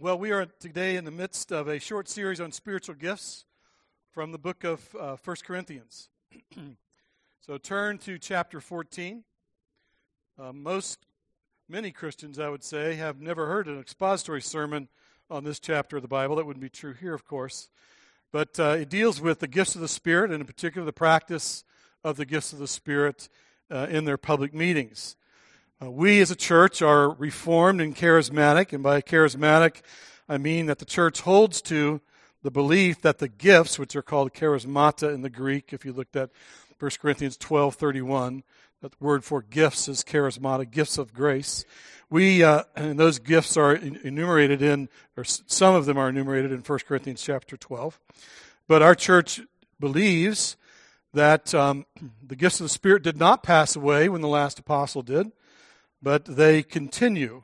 Well, we are today in the midst of a short series on spiritual gifts from the book of 1 Corinthians. So turn to chapter 14. Many Christians, I would say, have never heard an expository sermon on this chapter of the Bible. That wouldn't be true here, of course. But it deals with the gifts of the Spirit, and in particular the practice of the gifts of the Spirit in their public meetings. We as a church are reformed and charismatic, and by charismatic I mean that the church holds to the belief that the gifts, which are called charismata in the Greek, if you looked at 1 Corinthians 12:31, that the word for gifts is charismata, gifts of grace. And those gifts are enumerated or some of them are enumerated in 1 Corinthians chapter 12. But our church believes that the gifts of the Spirit did not pass away when the last apostle did, but they continue.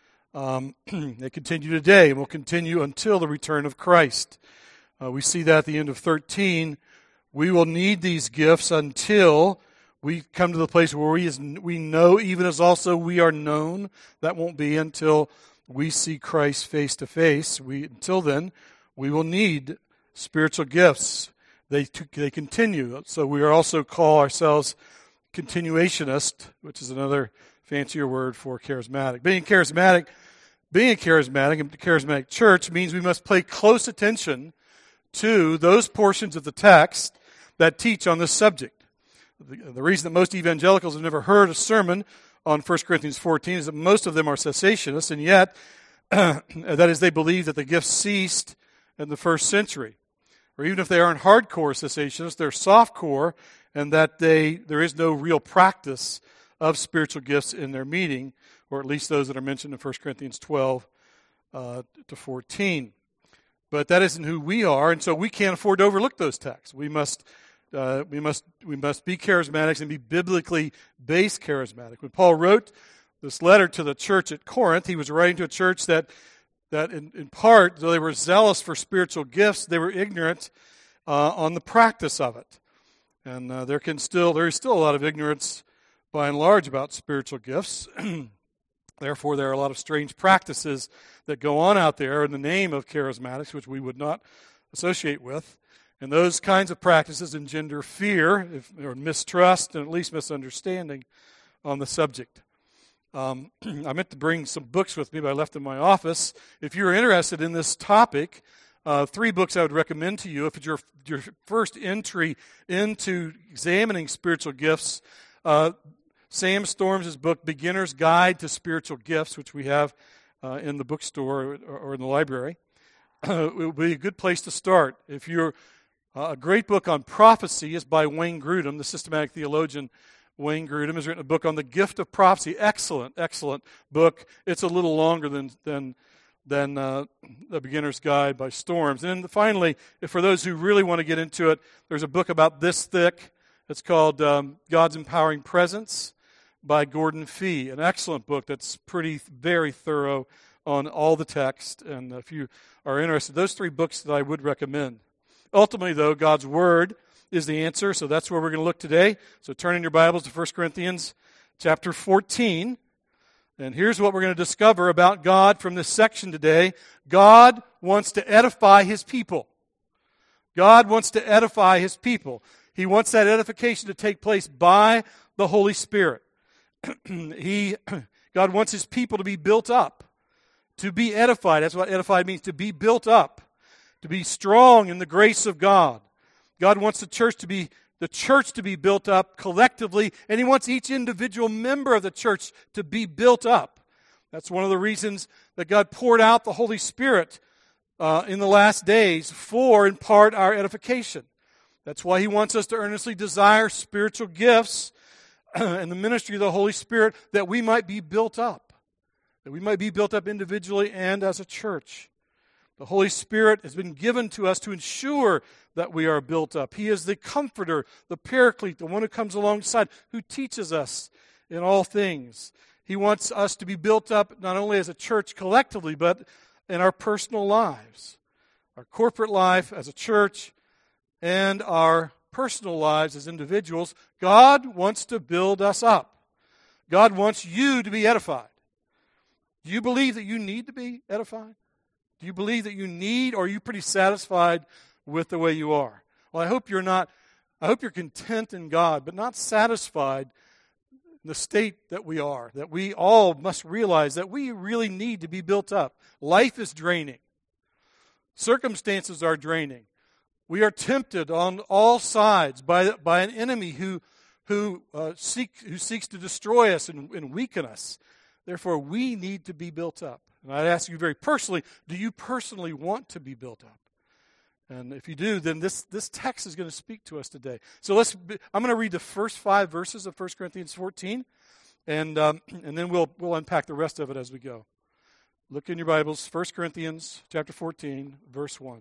They continue today and will continue until the return of Christ. We see that at the end of 13. We will need these gifts until we come to the place where we know, even as also we are known. That won't be until we see Christ face to face. Until then, we will need spiritual gifts. They continue. So we also call ourselves continuationist, which is another fancier word for charismatic. Being a charismatic and a charismatic church means we must pay close attention to those portions of the text that teach on this subject. The reason that most evangelicals have never heard a sermon on 1 Corinthians 14 is that most of them are cessationists, and yet, that is, they believe that the gifts ceased in the first century. Or even if they aren't hardcore cessationists, they're softcore, and that there is no real practice of spiritual gifts in their meeting, or at least those that are mentioned in 1 Corinthians 12 to 14. But that isn't who we are, and so we can't afford to overlook those texts. We must be charismatics and be biblically based charismatic. When Paul wrote this letter to the church at Corinth, he was writing to a church that in part, though they were zealous for spiritual gifts, they were ignorant on the practice of it. And there is still a lot of ignorance by and large about spiritual gifts. Therefore, there are a lot of strange practices that go on out there in the name of charismatics, which we would not associate with. And those kinds of practices engender fear or mistrust and at least misunderstanding on the subject. I meant to bring some books with me, but I left them in my office. If you're interested in this topic, 3 books I would recommend to you. If it's your first entry into examining spiritual gifts, Sam Storms' book, Beginner's Guide to Spiritual Gifts, which we have in the bookstore or in the library, it would be a good place to start. If you're a great book on prophecy is by Wayne Grudem, the systematic theologian. Wayne Grudem has written a book on the gift of prophecy. Excellent book. It's a little longer than The Beginner's Guide by Storms. And then finally, for those who really want to get into it, there's a book about this thick. It's called God's Empowering Presence by Gordon Fee. An excellent book that's very thorough on all the text. And if you are interested, those 3 books that I would recommend. Ultimately, though, God's Word is the answer, so that's where we're going to look today. So turn in your Bibles to 1 Corinthians chapter 14. And here's what we're going to discover about God from this section today. God wants to edify His people. God wants to edify His people. He wants that edification to take place by the Holy Spirit. God wants His people to be built up, to be edified. That's what edified means, to be built up, to be strong in the grace of God. God wants the church to be built up collectively, and He wants each individual member of the church to be built up. That's one of the reasons that God poured out the Holy Spirit in the last days for, in part, our edification. That's why He wants us to earnestly desire spiritual gifts and the ministry of the Holy Spirit, that we might be built up, individually and as a church. The Holy Spirit has been given to us to ensure that we are built up. He is the comforter, the paraclete, the one who comes alongside, who teaches us in all things. He wants us to be built up not only as a church collectively, but in our personal lives, our corporate life as a church, and our personal lives as individuals. God wants to build us up. God wants you to be edified. Do you believe that you need to be edified? Do you believe that you need, or are you pretty satisfied with the way you are? Well, I hope you're not. I hope you're content in God, but not satisfied in the state that we are, that we all must realize that we really need to be built up. Life is draining. Circumstances are draining. We are tempted on all sides by an enemy who seeks to destroy us and weaken us. Therefore, we need to be built up. And I'd ask you very personally, do you personally want to be built up? And if you do, then this text is going to speak to us today. So I'm going to read the first 5 verses of 1 Corinthians 14, and then we'll unpack the rest of it as we go. Look in your Bibles, 1 Corinthians chapter 14, verse 1.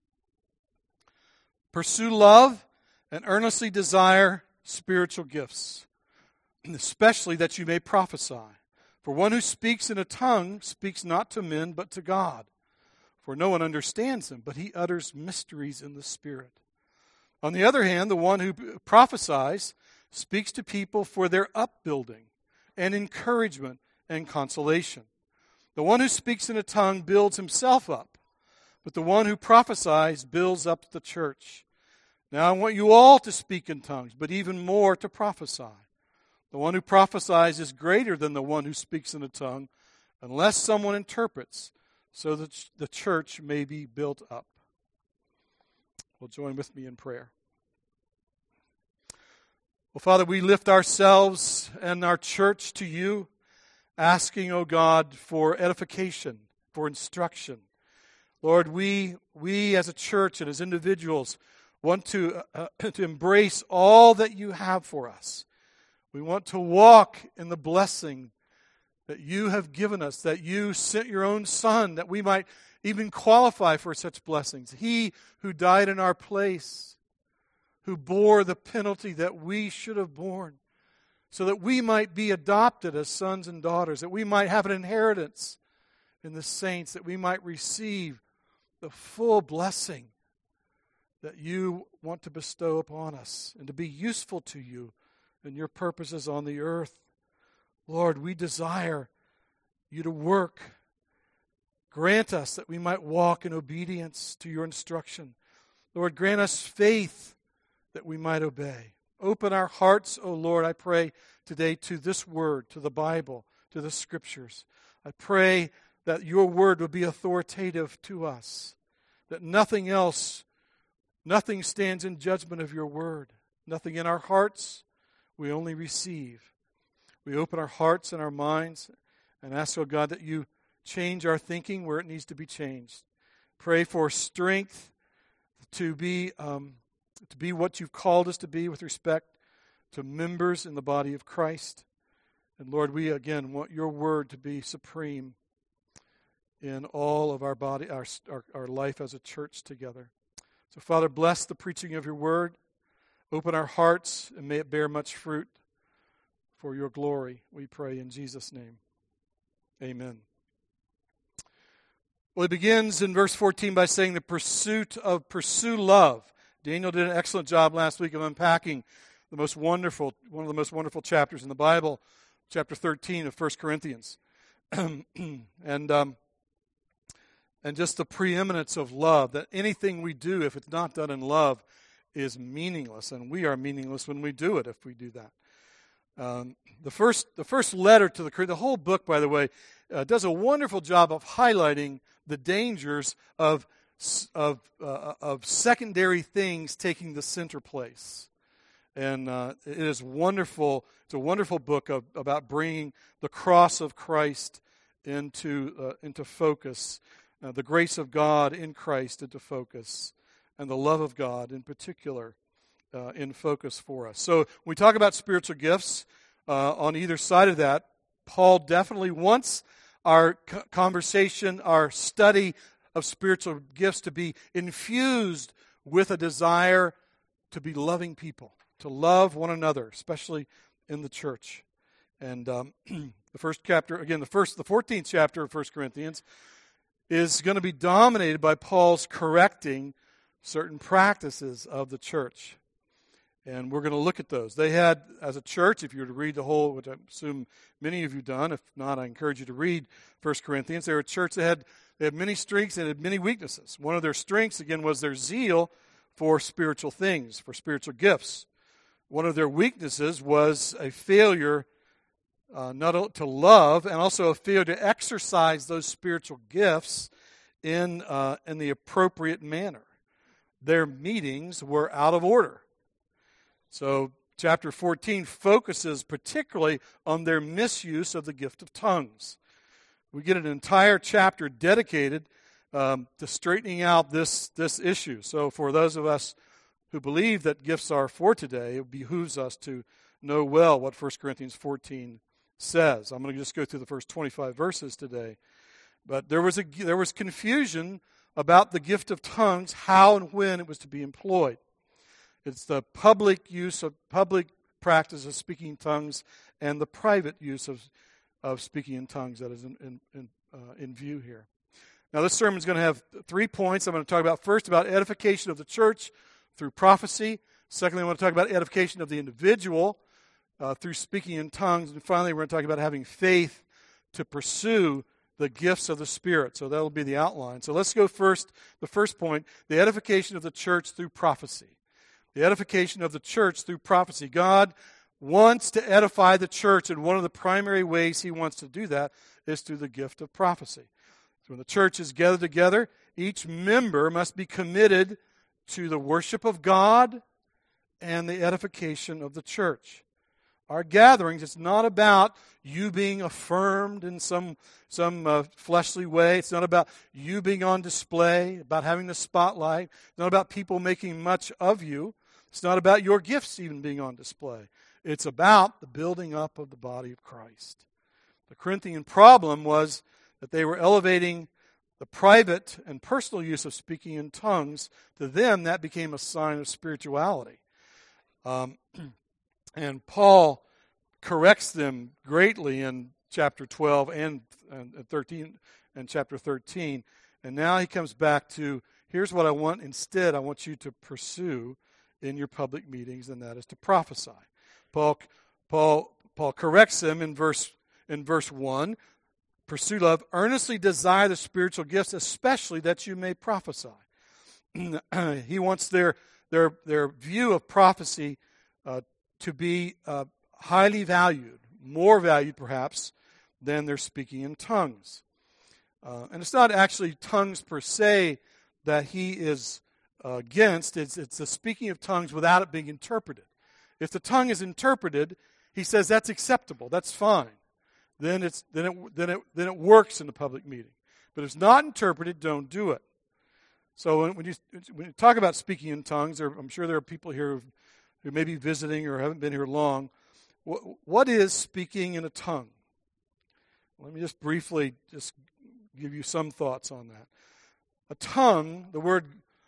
Pursue love and earnestly desire spiritual gifts, especially that you may prophesy. For one who speaks in a tongue speaks not to men but to God. For no one understands him, but he utters mysteries in the Spirit. On the other hand, the one who prophesies speaks to people for their upbuilding and encouragement and consolation. The one who speaks in a tongue builds himself up, but the one who prophesies builds up the church. Now I want you all to speak in tongues, but even more to prophesy. The one who prophesies is greater than the one who speaks in a tongue, unless someone interprets, so that the church may be built up. Well, join with me in prayer. Well, Father, we lift ourselves and our church to you, asking, O God, for edification, for instruction. Lord, we as a church and as individuals want to embrace all that you have for us. We want to walk in the blessing that you have given us, that you sent your own Son, that we might even qualify for such blessings. He who died in our place, who bore the penalty that we should have borne, so that we might be adopted as sons and daughters, that we might have an inheritance in the saints, that we might receive the full blessing that you want to bestow upon us and to be useful to you and your purposes on the earth. Lord, we desire you to work. Grant us that we might walk in obedience to your instruction. Lord, grant us faith that we might obey. Open our hearts, O Lord, I pray today to this word, to the Bible, to the Scriptures. I pray that your word will be authoritative to us, that nothing stands in judgment of your word. Nothing in our hearts, we only receive. We open our hearts and our minds and ask, oh God, that you change our thinking where it needs to be changed. Pray for strength to be what you've called us to be with respect to members in the body of Christ. And Lord, we again want your word to be supreme in all of our body, our life as a church together. So Father, bless the preaching of your word. Open our hearts and may it bear much fruit for your glory, we pray in Jesus' name. Amen. Well, it begins in verse 14 by saying pursue love. Daniel did an excellent job last week of unpacking one of the most wonderful chapters in the Bible, chapter 13 of 1 Corinthians. And just the preeminence of love, that anything we do, if it's not done in love, is meaningless. And we are meaningless when we do it, if we do that. The first letter to the whole book, by the way, does a wonderful job of highlighting the dangers of secondary things taking the center place. And it is wonderful. It's a wonderful book about bringing the cross of Christ into focus, the grace of God in Christ into focus, and the love of God in particular in focus for us. So when we talk about spiritual gifts, on either side of that, Paul definitely wants our conversation, our study of spiritual gifts to be infused with a desire to be loving people, to love one another, especially in the church. And the first chapter, again, the 14th chapter of 1 Corinthians is going to be dominated by Paul's correcting certain practices of the church. And we're going to look at those. They had, as a church, if you were to read the whole, which I assume many of you have done, if not, I encourage you to read 1 Corinthians. They were a church that had many strengths and had many weaknesses. One of their strengths, again, was their zeal for spiritual things, for spiritual gifts. One of their weaknesses was a failure not to love, and also a failure to exercise those spiritual gifts in the appropriate manner. Their meetings were out of order. So chapter 14 focuses particularly on their misuse of the gift of tongues. We get an entire chapter dedicated to straightening out this issue. So for those of us who believe that gifts are for today, it behooves us to know well what 1 Corinthians 14 says. I'm going to just go through the first 25 verses today. But there was confusion about the gift of tongues, how and when it was to be employed. It's the public practice of speaking in tongues and the private use of speaking in tongues that is in view here. Now, this sermon is going to have 3 points. I'm going to talk about first about edification of the church through prophecy. Secondly, I want to talk about edification of the individual through speaking in tongues. And finally, we're going to talk about having faith to pursue the gifts of the Spirit. So that will be the outline. So let's go first, the first point, the edification of the church through prophecy. The edification of the church through prophecy. God wants to edify the church, and one of the primary ways He wants to do that is through the gift of prophecy. So when the church is gathered together, each member must be committed to the worship of God and the edification of the church. Our gatherings, it's not about you being affirmed in some fleshly way. It's not about you being on display, about having the spotlight. It's not about people making much of you. It's not about your gifts even being on display. It's about the building up of the body of Christ. The Corinthian problem was that they were elevating the private and personal use of speaking in tongues. To them, that became a sign of spirituality. And Paul corrects them greatly in chapter 12 and 13 and chapter 13. And now he comes back to, here's what I want instead. I want you to pursue in your public meetings, and that is to prophesy. Paul corrects them in verse 1. Pursue love, earnestly desire the spiritual gifts, especially that you may prophesy. He wants their view of prophecy to be highly valued, more valued perhaps than their speaking in tongues. And it's not actually tongues per se that he is against. It's the speaking of tongues without it being interpreted. If the tongue is interpreted, he says that's acceptable, that's fine. Then it works in the public meeting. But if it's not interpreted, don't do it. So when you talk about speaking in tongues, I'm sure there are people here who may be visiting or haven't been here long. What is speaking in a tongue? Let me just briefly give you some thoughts on that. A tongue, the word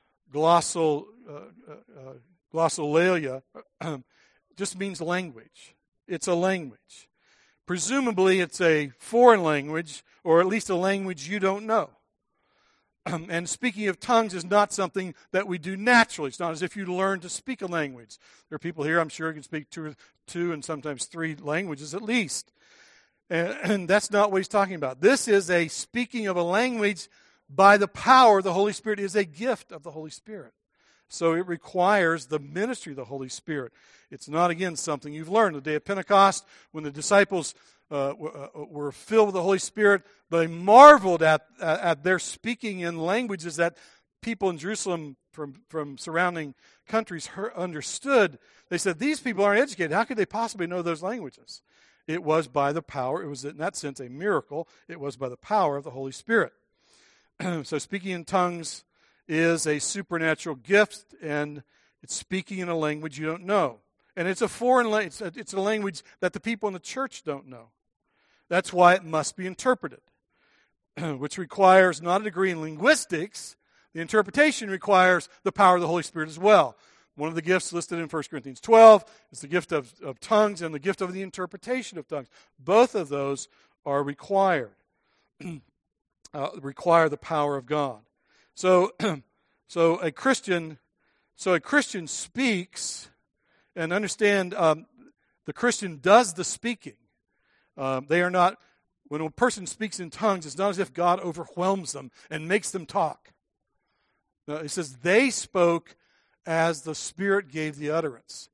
glossolalia, just means language. It's a language. Presumably it's a foreign language, or at least a language you don't know. And speaking of tongues is not something that we do naturally. It's not as if you learn to speak a language. There are people here, I'm sure, who can speak two and sometimes 3 languages at least. And that's not what he's talking about. This is a speaking of a language by the power of the Holy Spirit. It is a gift of the Holy Spirit. So it requires the ministry of the Holy Spirit. It's not, again, something you've learned. The day of Pentecost, when the disciples were filled with the Holy Spirit, they marveled at their speaking in languages that people in Jerusalem from surrounding countries understood. They said, these people aren't educated. How could they possibly know those languages? It was by the power. It was, in that sense, a miracle. It was by the power of the Holy Spirit. So speaking in tongues is a supernatural gift, and it's speaking in a language you don't know. And it's a foreign language. It's a language that the people in the church don't know. That's why it must be interpreted, which requires not a degree in linguistics. The interpretation requires the power of the Holy Spirit as well. One of the gifts listed in 1 Corinthians 12 is the gift of tongues and the gift of the interpretation of tongues. Both of those are required. Require the power of God. So a Christian speaks And understand, the Christian does the speaking. They are not, when a person speaks in tongues, it's not as if God overwhelms them and makes them talk. No, it says they spoke as the Spirit gave the utterance.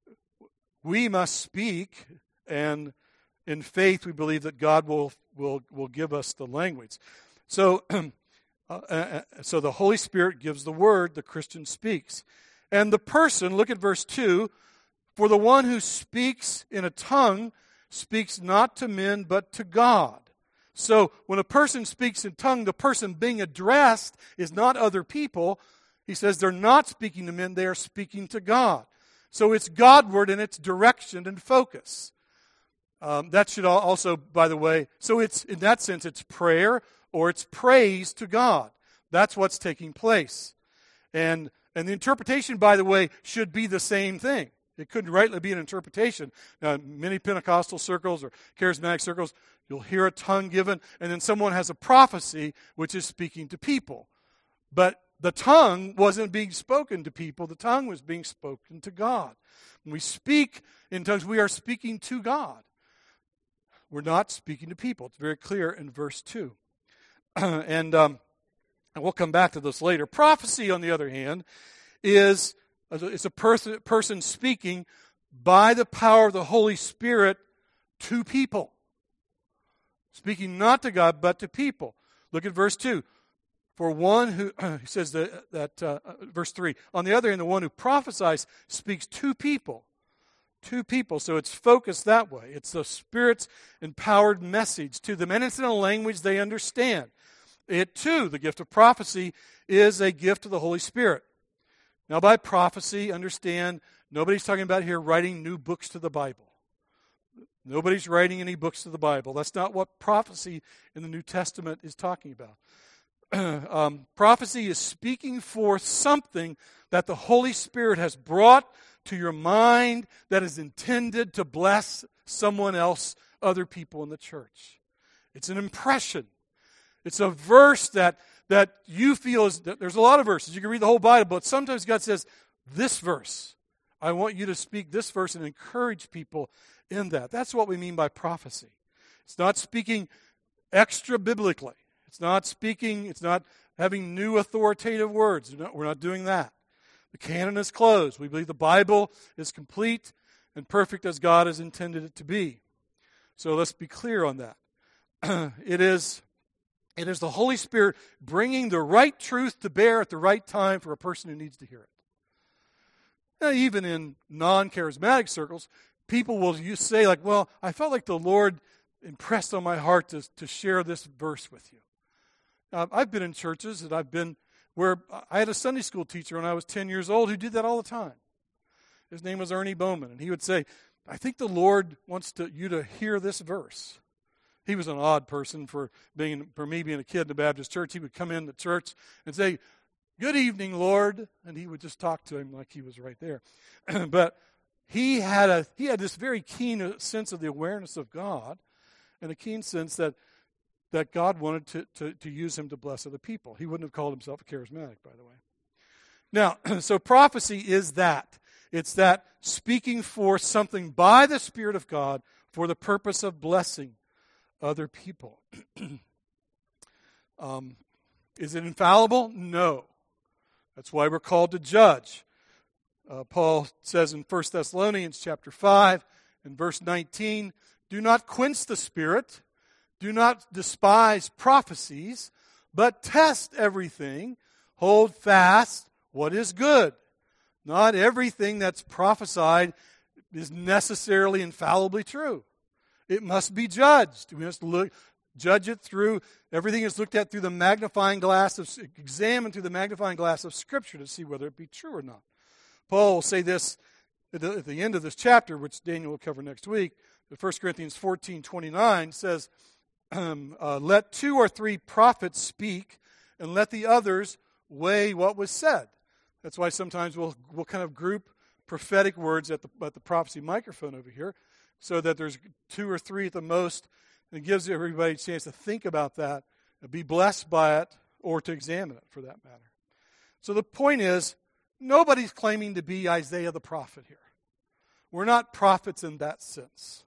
We must speak, and in faith we believe that God will give us the language. So, so the Holy Spirit gives the word, the Christian speaks. And the person, look at verse 2, for the one who speaks in a tongue speaks not to men but to God. So when a person speaks in tongue, the person being addressed is not other people. He says they're not speaking to men, they are speaking to God. So it's Godward in its direction and focus. That should also, by the way, so it's in that sense it's prayer or it's praise to God. That's what's taking place. And the interpretation, by the way, should be the same thing. It couldn't rightly be an interpretation. Now, many Pentecostal circles or charismatic circles, you'll hear a tongue given, and then someone has a prophecy which is speaking to people. But the tongue wasn't being spoken to people. The tongue was being spoken to God. When we speak in tongues, we are speaking to God. We're not speaking to people. It's very clear in verse 2. And we'll come back to this later. Prophecy, on the other hand, is a person speaking by the power of the Holy Spirit to people. Speaking not to God, but to people. Look at verse 2. For one who, he says verse 3, on the other hand, the one who prophesies speaks to people. To people. So it's focused that way. It's the Spirit's empowered message to them. And it's in a language they understand. It too, the gift of prophecy, is a gift of the Holy Spirit. Now by prophecy, understand, nobody's talking about here writing new books to the Bible. Nobody's writing any books to the Bible. That's not what prophecy in the New Testament is talking about. Prophecy is speaking forth something that the Holy Spirit has brought to your mind that is intended to bless someone else, other people in the church. It's an impression. It's a verse that you feel is, there's a lot of verses. You can read the whole Bible, but sometimes God says, this verse, I want you to speak this verse and encourage people in that. That's what we mean by prophecy. It's not speaking extra biblically. It's not having new authoritative words. We're not doing that. The canon is closed. We believe the Bible is complete and perfect as God has intended it to be. So let's be clear on that. It is the Holy Spirit bringing the right truth to bear at the right time for a person who needs to hear it. Now, even in non-charismatic circles, people will say like, well, I felt like the Lord impressed on my heart to share this verse with you. I've been in churches and I've been where I had a Sunday school teacher when I was 10 years old who did that all the time. His name was Ernie Bowman, and he would say, I think the Lord wants you to hear this verse. He was an odd person for me being a kid in the Baptist church. He would come in the church and say, good evening, Lord, and he would just talk to him like he was right there. But he had this very keen sense of the awareness of God and a keen sense that God wanted to use him to bless other people. He wouldn't have called himself a charismatic, by the way. Now, so prophecy is that. It's that speaking forth something by the Spirit of God for the purpose of blessing other people. Is it infallible? No. That's why we're called to judge. Paul says in 1 Thessalonians chapter 5 and verse 19, do not quench the Spirit. Do not despise prophecies, but test everything. Hold fast what is good. Not everything that's prophesied is necessarily infallibly true. It must be judged. We must judge it through, everything is looked at through the magnifying glass, examined through the magnifying glass of Scripture to see whether it be true or not. Paul will say this at the end of this chapter, which Daniel will cover next week. 1 Corinthians 14:29 says, let 2 or 3 prophets speak, and let the others weigh what was said. That's why sometimes we'll kind of group prophetic words at the prophecy microphone over here, so that there's 2 or 3 at the most, and it gives everybody a chance to think about that, and be blessed by it, or to examine it for that matter. So the point is, nobody's claiming to be Isaiah the prophet here. We're not prophets in that sense.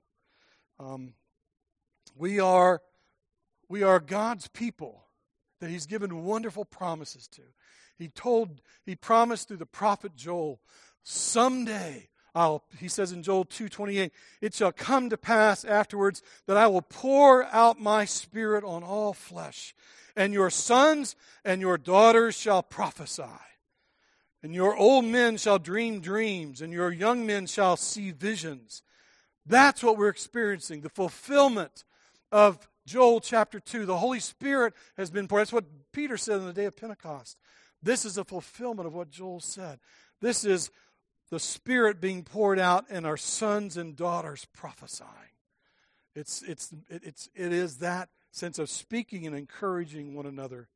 We are God's people that He's given wonderful promises to. He promised through the prophet Joel, someday, he says in Joel 2:28, it shall come to pass afterwards that I will pour out my Spirit on all flesh, and your sons and your daughters shall prophesy, and your old men shall dream dreams, and your young men shall see visions. That's what we're experiencing, the fulfillment of Joel chapter 2. The Holy Spirit has been poured. That's what Peter said on the day of Pentecost. This is a fulfillment of what Joel said. This is the Spirit being poured out and our sons and daughters prophesying. It is that sense of speaking and encouraging one another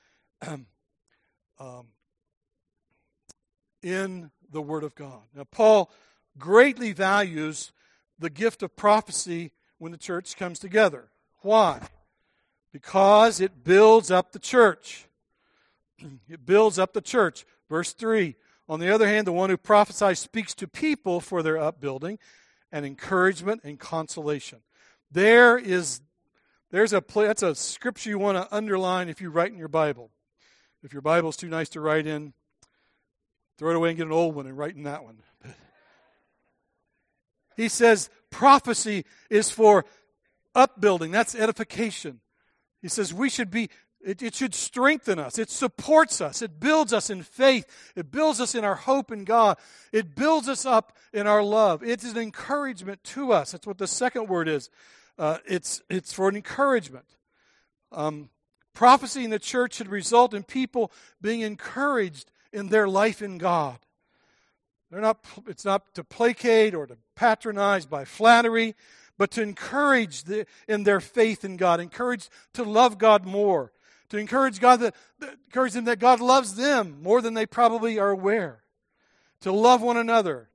in the Word of God. Now, Paul greatly values the gift of prophecy when the church comes together. Why? Because it builds up the church. It builds up the church. Verse 3, on the other hand, the one who prophesies speaks to people for their upbuilding and encouragement and consolation. That's a scripture you want to underline if you write in your Bible. If your Bible's too nice to write in, throw it away and get an old one and write in that one. He says prophecy is for upbuilding. That's edification. He says it should strengthen us. It supports us. It builds us in faith. It builds us in our hope in God. It builds us up in our love. It is an encouragement to us. That's what the second word is. It's for an encouragement. Prophecy in the church should result in people being encouraged in their life in God. It's not to placate or to patronize by flattery, but to encourage in their faith in God, encourage to love God more, to encourage encourage them that God loves them more than they probably are aware, to love one another,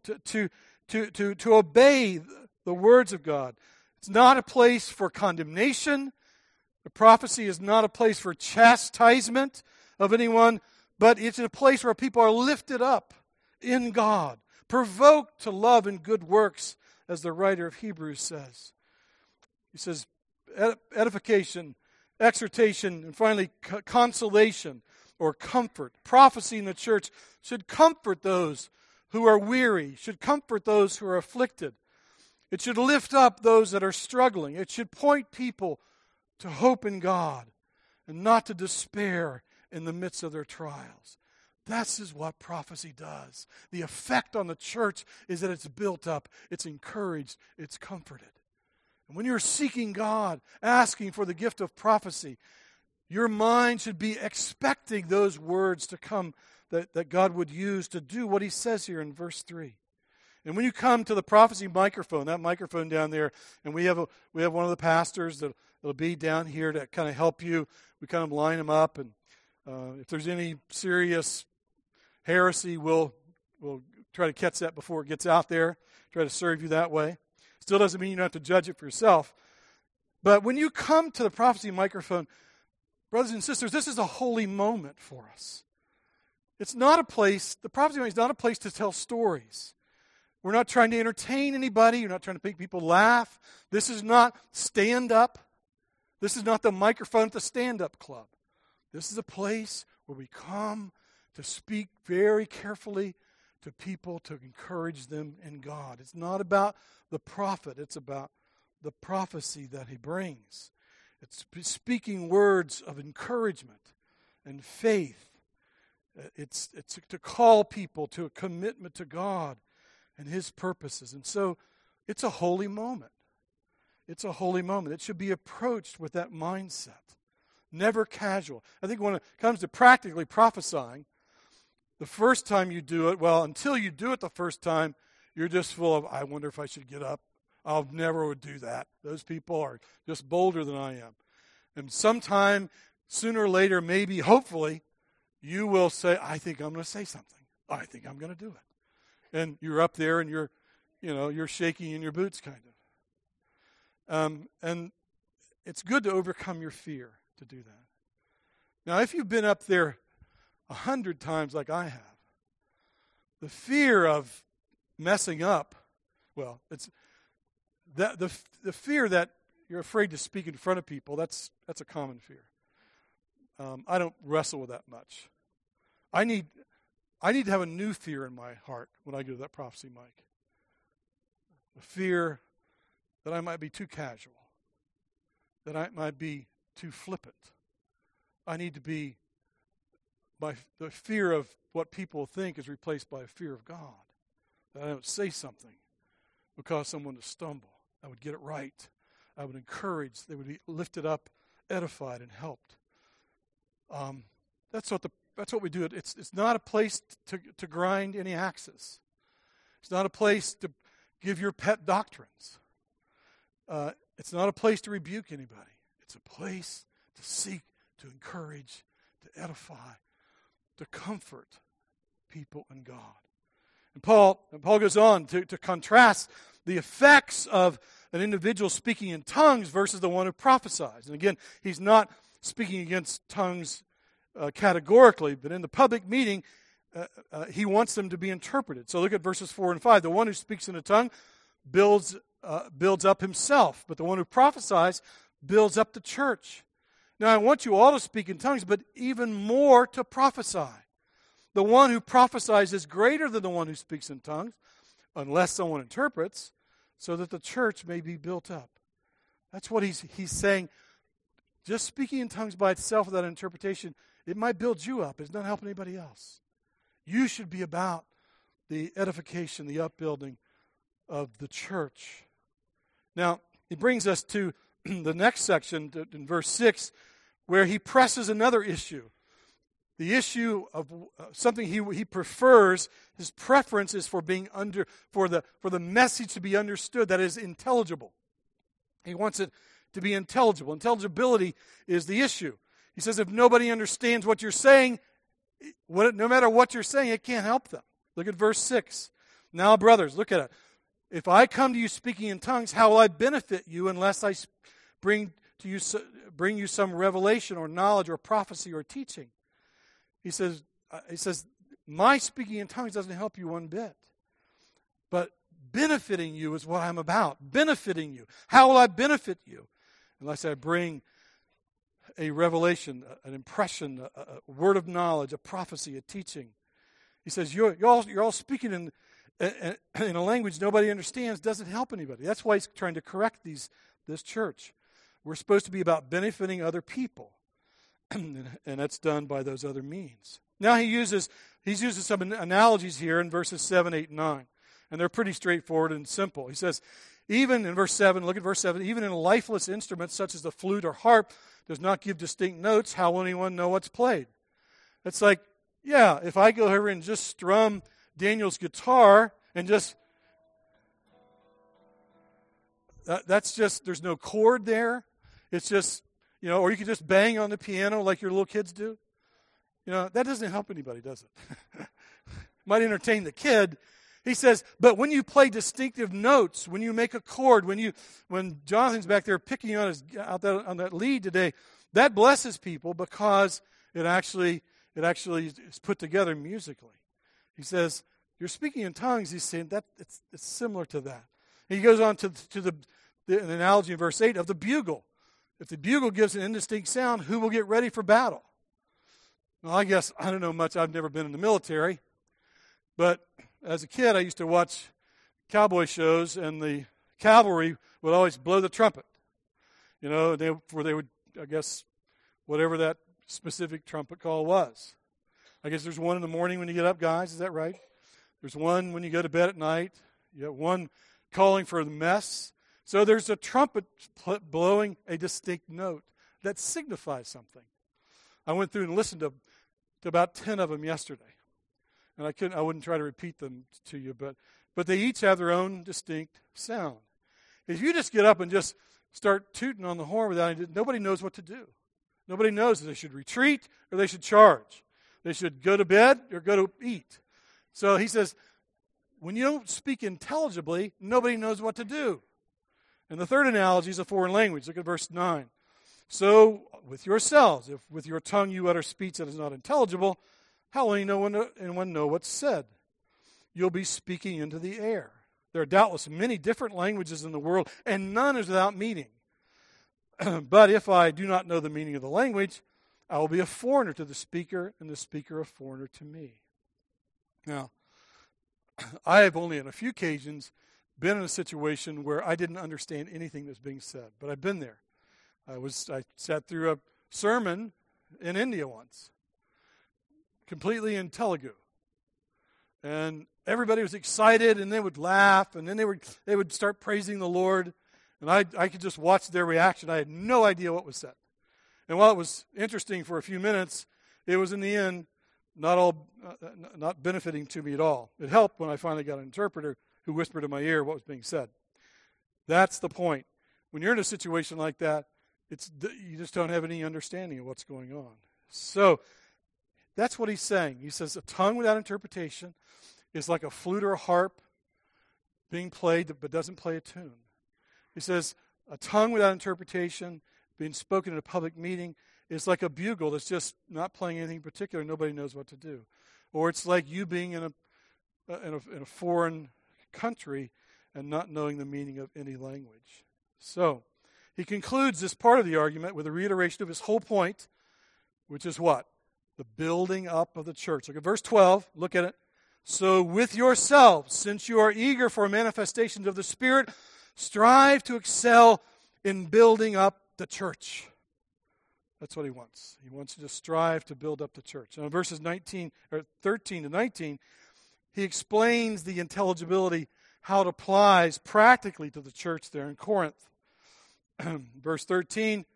to obey the words of God. It's not a place for condemnation. The prophecy is not a place for chastisement of anyone, but it's a place where people are lifted up in God, provoked to love and good works, as the writer of Hebrews says. He says edification, exhortation, and finally consolation or comfort. Prophecy in the church should comfort those who are weary, should comfort those who are afflicted. It should lift up those that are struggling. It should point people to hope in God and not to despair in the midst of their trials. This is what prophecy does. The effect on the church is that it's built up, it's encouraged, it's comforted. And when you're seeking God, asking for the gift of prophecy, your mind should be expecting those words to come that God would use to do what He says here in verse 3. And when you come to the prophecy microphone, that microphone down there, and we have one of the pastors that'll be down here to kind of help you. We kind of line them up, and if there's any serious heresy, we'll try to catch that before it gets out there, try to serve you that way. Still doesn't mean you don't have to judge it for yourself. But when you come to the prophecy microphone, brothers and sisters, this is a holy moment for us. It's not a place, the prophecy microphone is not a place to tell stories. We're not trying to entertain anybody. You're not trying to make people laugh. This is not stand-up. This is not the microphone at the stand-up club. This is a place where we come to speak very carefully to people, to encourage them in God. It's not about the prophet. It's about the prophecy that he brings. It's speaking words of encouragement and faith. It's to call people to a commitment to God and His purposes. And so it's a holy moment. It's a holy moment. It should be approached with that mindset. Never casual. I think when it comes to practically prophesying, the first time you do it, until you do it the first time, you're just full of, I wonder if I should get up. I'll never would do that. Those people are just bolder than I am. And sometime, sooner or later, maybe, hopefully, you will say, I think I'm going to say something. I think I'm going to do it. And you're up there and you're shaking in your boots, kind of. And it's good to overcome your fear to do that. Now, if you've been up there 100 times like I have, the fear of messing up Well, it's the fear that you're afraid to speak in front of people. That's a common fear. I don't wrestle with that much. I need to have a new fear in my heart when I go to that prophecy mic. A fear that I might be too casual, that I might be too flippant. I need to be, the fear of what people think is replaced by a fear of God. That I don't say something because someone would stumble. I would get it right. I would encourage. They would be lifted up, edified, and helped. That's what we do. It's not a place to grind any axes. It's not a place to give your pet doctrines. It's not a place to rebuke anybody. It's a place to seek, to encourage, to edify, to comfort people and God. And Paul goes on to contrast the effects of an individual speaking in tongues versus the one who prophesies. And again, he's not speaking against tongues categorically, but in the public meeting, he wants them to be interpreted. So look at verses 4 and 5. The one who speaks in a tongue builds up himself, but the one who prophesies builds up the church. Now, I want you all to speak in tongues, but even more to prophesy. The one who prophesies is greater than the one who speaks in tongues, unless someone interprets, so that the church may be built up. That's what he's saying. Just speaking in tongues by itself without interpretation, it might build you up. It's not helping anybody else. You should be about the edification, the upbuilding of the church. Now, he brings us to the next section, in verse 6, where he presses another issue. The issue of something he prefers. His preference is for the message to be understood, that is intelligible. He wants it to be intelligible. Intelligibility is the issue. He says if nobody understands what you're saying, no matter what you're saying, it can't help them. Look at verse 6. Now, brothers, look at it. If I come to you speaking in tongues, how will I benefit you unless I bring you some revelation or knowledge or prophecy or teaching? He says, my speaking in tongues doesn't help you one bit. But benefiting you is what I'm about. Benefiting you. How will I benefit you? Unless I bring a revelation, an impression, a word of knowledge, a prophecy, a teaching. He says, you're all speaking in a language nobody understands, doesn't help anybody. That's why he's trying to correct this church. We're supposed to be about benefiting other people. And that's done by those other means. Now he's using some analogies here in verses 7, 8, and 9. And they're pretty straightforward and simple. He says, even in verse 7, look at verse 7, even in a lifeless instrument such as the flute or harp does not give distinct notes, how will anyone know what's played? It's like, yeah, if I go here and just strum Daniel's guitar and just, that's just, there's no chord there. It's just, or you can just bang on the piano like your little kids do. That doesn't help anybody, does it? Might entertain the kid. He says, but when you play distinctive notes, when you make a chord, when Jonathan's back there picking on on that lead today, that blesses people because it actually is put together musically. He says, you're speaking in tongues. He's saying that it's similar to that. And he goes on to an analogy in verse 8 of the bugle. If the bugle gives an indistinct sound, who will get ready for battle? Well, I guess I don't know much. I've never been in the military. But as a kid, I used to watch cowboy shows, and the cavalry would always blow the trumpet. Where they would, I guess, whatever that specific trumpet call was. I guess there's one in the morning when you get up, guys. Is that right? There's one when you go to bed at night. You have one calling for the mess. So there's a trumpet blowing a distinct note that signifies something. I went through and listened to about 10 of them yesterday. And I wouldn't try to repeat them to you, but they each have their own distinct sound. If you just get up and just start tooting on the horn without any, nobody knows what to do. Nobody knows if they should retreat or they should charge. They should go to bed or go to eat. So he says, when you don't speak intelligibly, nobody knows what to do. And the third analogy is a foreign language. Look at verse 9. So with yourselves, if with your tongue you utter speech that is not intelligible, how will anyone know what's said? You'll be speaking into the air. There are doubtless many different languages in the world, and none is without meaning. But if I do not know the meaning of the language, I will be a foreigner to the speaker, and the speaker a foreigner to me. Now, I have only on a few occasions been in a situation where I didn't understand anything that's being said, but I've been there. I sat through a sermon in India once, completely in Telugu. And everybody was excited, and they would laugh, and then they would start praising the Lord. And I could just watch their reaction. I had no idea what was said. And while it was interesting for a few minutes, it was in the end not benefiting to me at all. It helped when I finally got an interpreter who whispered in my ear what was being said. That's the point. When you're in a situation like that, you just don't have any understanding of what's going on. So that's what he's saying. He says a tongue without interpretation is like a flute or a harp being played but doesn't play a tune. He says a tongue without interpretation being spoken in a public meeting is like a bugle that's just not playing anything particular. Nobody knows what to do. Or it's like you being in a foreign country and not knowing the meaning of any language. So he concludes this part of the argument with a reiteration of his whole point, which is what? The building up of the church. Look at verse 12. Look at it. So with yourselves, since you are eager for manifestations of the Spirit, strive to excel in building up the church. That's what he wants. He wants you to strive to build up the church. Now, in verses 13 to 19, he explains the intelligibility, how it applies practically to the church there in Corinth. Verse 13,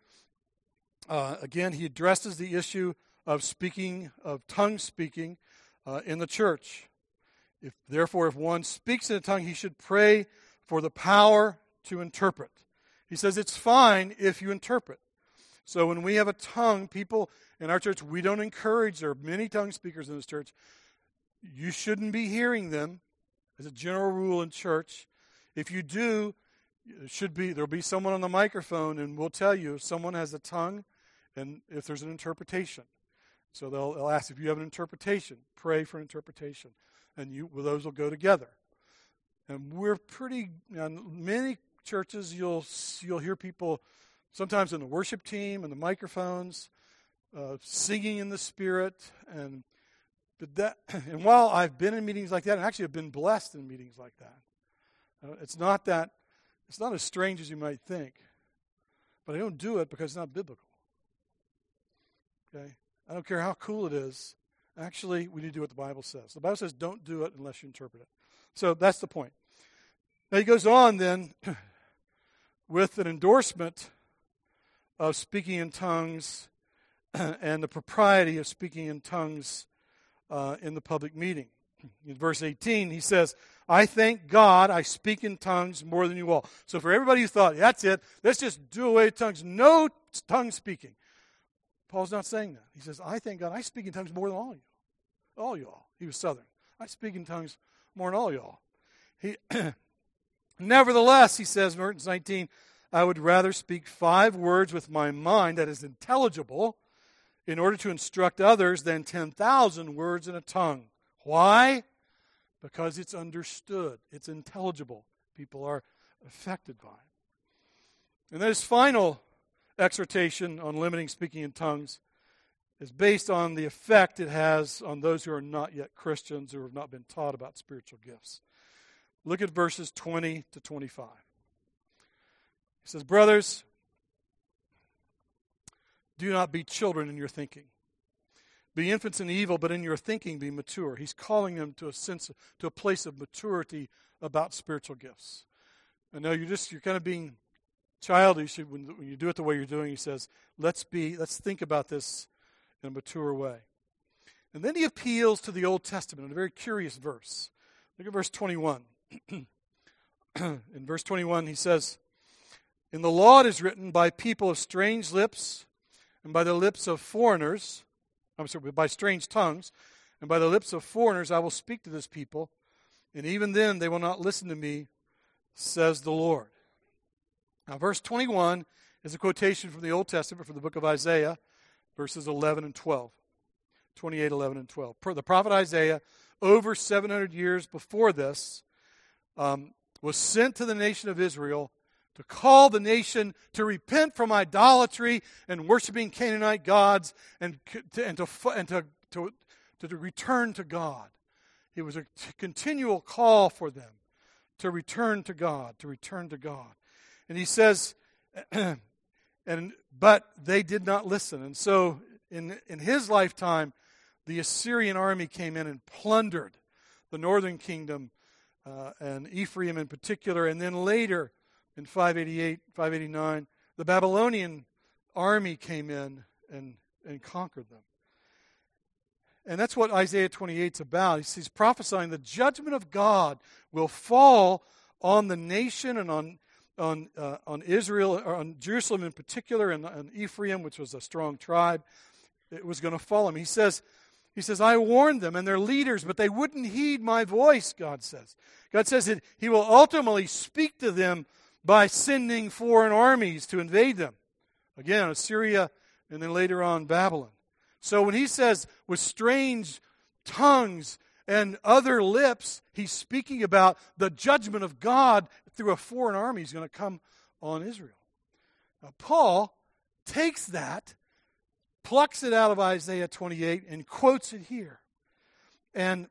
again, he addresses the issue of tongue speaking in the church. Therefore, if one speaks in a tongue, he should pray for the power to interpret. He says it's fine if you interpret. So when we have a tongue, people in our church, we don't encourage, there are many tongue speakers in this church. You shouldn't be hearing them as a general rule in church. If you do, there'll be someone on the microphone and we'll tell you if someone has a tongue and if there's an interpretation. So they'll ask if you have an interpretation, pray for interpretation. And those will go together. And many churches you'll hear people sometimes in the worship team and the microphones singing in the Spirit. And while I've been in meetings like that, and actually have been blessed in meetings like that, it's not as strange as you might think. But I don't do it because it's not biblical. Okay? I don't care how cool it is. Actually, we need to do what the Bible says. The Bible says don't do it unless you interpret it. So that's the point. Now he goes on then with an endorsement of speaking in tongues and the propriety of speaking in tongues in the public meeting. In verse 18, he says, I thank God I speak in tongues more than you all. So for everybody who thought, that's it, let's just do away with tongues, no tongue speaking. Paul's not saying that. He says, I thank God I speak in tongues more than all of you. All y'all. He was Southern. I speak in tongues more than all y'all. Nevertheless, he says in verse 19, I would rather speak 5 words with my mind that is intelligible in order to instruct others than 10,000 words in a tongue. Why? Because it's understood. It's intelligible. People are affected by it. And then his final exhortation on limiting speaking in tongues is based on the effect it has on those who are not yet Christians, who have not been taught about spiritual gifts. Look at verses 20 to 25. He says, brothers, do not be children in your thinking. Be infants in evil, but in your thinking be mature. He's calling them to a place of maturity about spiritual gifts. I know you're kind of being childish when you do it the way you're doing. He says, let's think about this in a mature way. And then he appeals to the Old Testament in a very curious verse. Look at verse 21. In verse 21, he says, in the law it is written, by people of strange lips and by the lips of foreigners, by strange tongues, and by the lips of foreigners I will speak to this people, and even then they will not listen to me, says the Lord. Now, verse 21 is a quotation from the Old Testament from the book of Isaiah, verses 11 and 12. 28, 11, and 12. The prophet Isaiah, over 700 years before this, was sent to the nation of Israel to call the nation to repent from idolatry and worshiping Canaanite gods and to return to God. It was a continual call for them to return to God, to return to God. And he says, but they did not listen. And so in his lifetime, the Assyrian army came in and plundered the northern kingdom, and Ephraim in particular. And then later, in 588, 589, the Babylonian army came in and conquered them. And that's what Isaiah 28 is about. He's prophesying the judgment of God will fall on the nation and on Israel, or on Jerusalem in particular, and on Ephraim, which was a strong tribe. It was going to fall him. He says, I warned them and their leaders, but they wouldn't heed my voice, God says. God says that he will ultimately speak to them by sending foreign armies to invade them. Again, Assyria, and then later on Babylon. So when he says, with strange tongues and other lips, he's speaking about the judgment of God through a foreign army is going to come on Israel. Now, Paul takes that, plucks it out of Isaiah 28, and quotes it here. And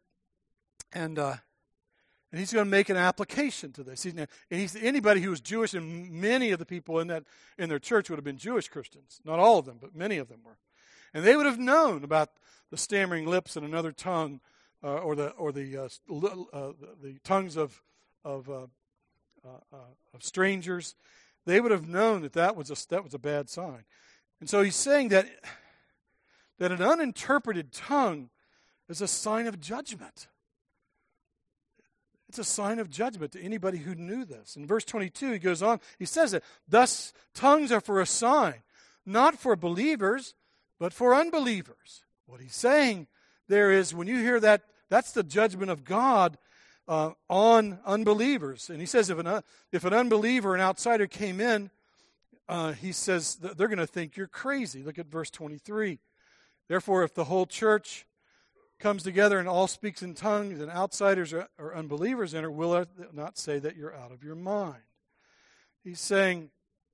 he's going to make an application to this. Anybody who was Jewish, and many of the people in their church would have been Jewish Christians. Not all of them, but many of them were. And they would have known about the stammering lips and another tongue, or the tongues of strangers. They would have known that was a bad sign. And so he's saying that an uninterpreted tongue is a sign of judgment. It's a sign of judgment to anybody who knew this. In verse 22, he goes on, he says it, thus tongues are for a sign, not for believers, but for unbelievers. What he's saying there is, when you hear that, that's the judgment of God on unbelievers. And he says if an unbeliever, an outsider came in, he says they're going to think you're crazy. Look at verse 23. Therefore, if the whole church comes together and all speaks in tongues, and outsiders or unbelievers enter, will I not say that you're out of your mind? He's saying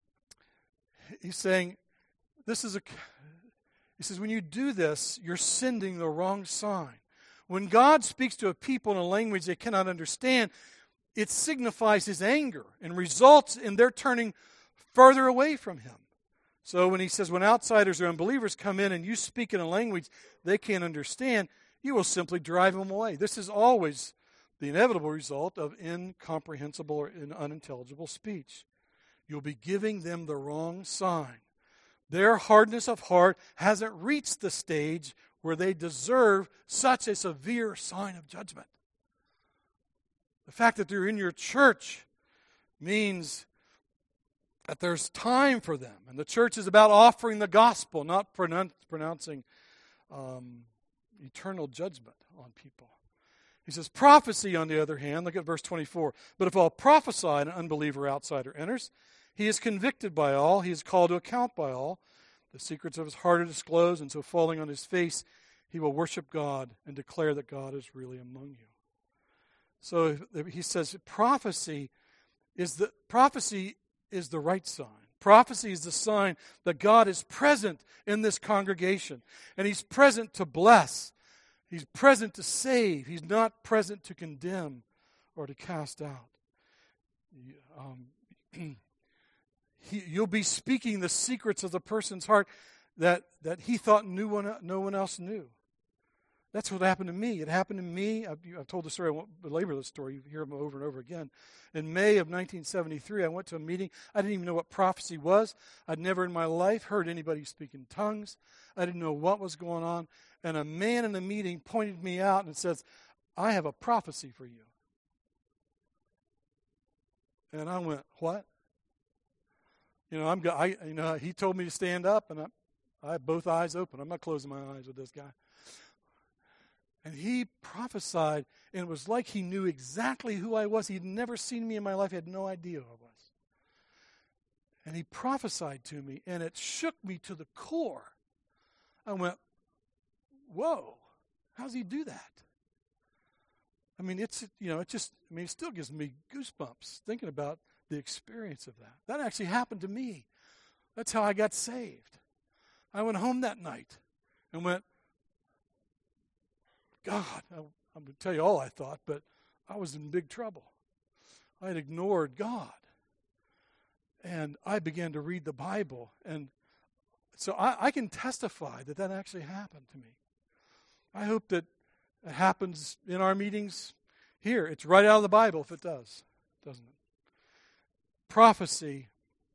this is he says, when you do this, you're sending the wrong sign. When God speaks to a people in a language they cannot understand, it signifies his anger and results in their turning further away from him. So when he says, when outsiders or unbelievers come in and you speak in a language they can't understand, you will simply drive them away. This is always the inevitable result of incomprehensible or unintelligible speech. You'll be giving them the wrong sign. Their hardness of heart hasn't reached the stage where they deserve such a severe sign of judgment. The fact that they're in your church means that there's time for them. And the church is about offering the gospel, not pronouncing eternal judgment on people. He says, prophecy, on the other hand, look at verse 24. But if I'll prophesy and an unbeliever outsider enters, he is convicted by all, he is called to account by all. The secrets of his heart are disclosed, and so falling on his face, he will worship God and declare that God is really among you. So he says prophecy is the right sign. Prophecy is the sign that God is present in this congregation, and he's present to bless. He's present to save. He's not present to condemn or to cast out. You'll be speaking the secrets of the person's heart that he thought no one else knew. That's what happened to me. It happened to me. I've told the story. I won't belabor the story. You hear them over and over again. In May of 1973, I went to a meeting. I didn't even know what prophecy was. I'd never in my life heard anybody speak in tongues. I didn't know what was going on. And a man in the meeting pointed me out and says, I have a prophecy for you. And I went, what? He told me to stand up, and I have both eyes open. I'm not closing my eyes with this guy. And he prophesied, and it was like he knew exactly who I was. He'd never seen me in my life. He had no idea who I was. And he prophesied to me, and it shook me to the core. I went, whoa, how does he do that? I mean, it still gives me goosebumps thinking about the experience of that. That actually happened to me. That's how I got saved. I went home that night and went, God, I'm going to tell you all I thought, but I was in big trouble. I had ignored God. And I began to read the Bible. And so I can testify that actually happened to me. I hope that it happens in our meetings here. It's right out of the Bible if it does, doesn't it? Prophecy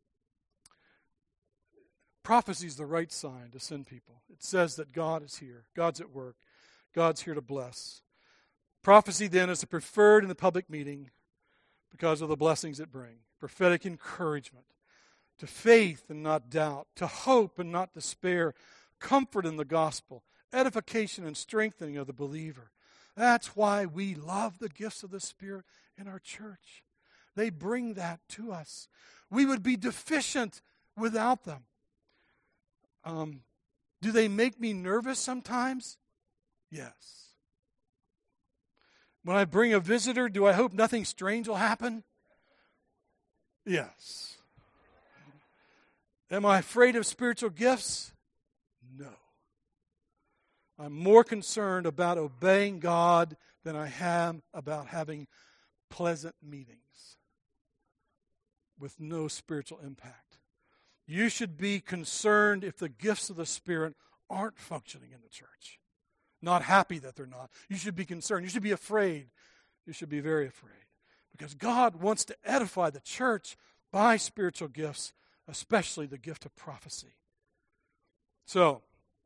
is the right sign to send people. It says that God is here. God's at work. God's here to bless. Prophecy then is the preferred in the public meeting because of the blessings it brings. Prophetic encouragement to faith and not doubt, to hope and not despair, comfort in the gospel, edification and strengthening of the believer. That's why we love the gifts of the Spirit in our church. They bring that to us. We would be deficient without them. Do they make me nervous sometimes? Yes. When I bring a visitor, do I hope nothing strange will happen? Yes. Am I afraid of spiritual gifts? No. I'm more concerned about obeying God than I am about having pleasant meetings with no spiritual impact. You should be concerned if the gifts of the Spirit aren't functioning in the church. Not happy that they're not. You should be concerned. You should be afraid. You should be very afraid. Because God wants to edify the church by spiritual gifts, especially the gift of prophecy. So,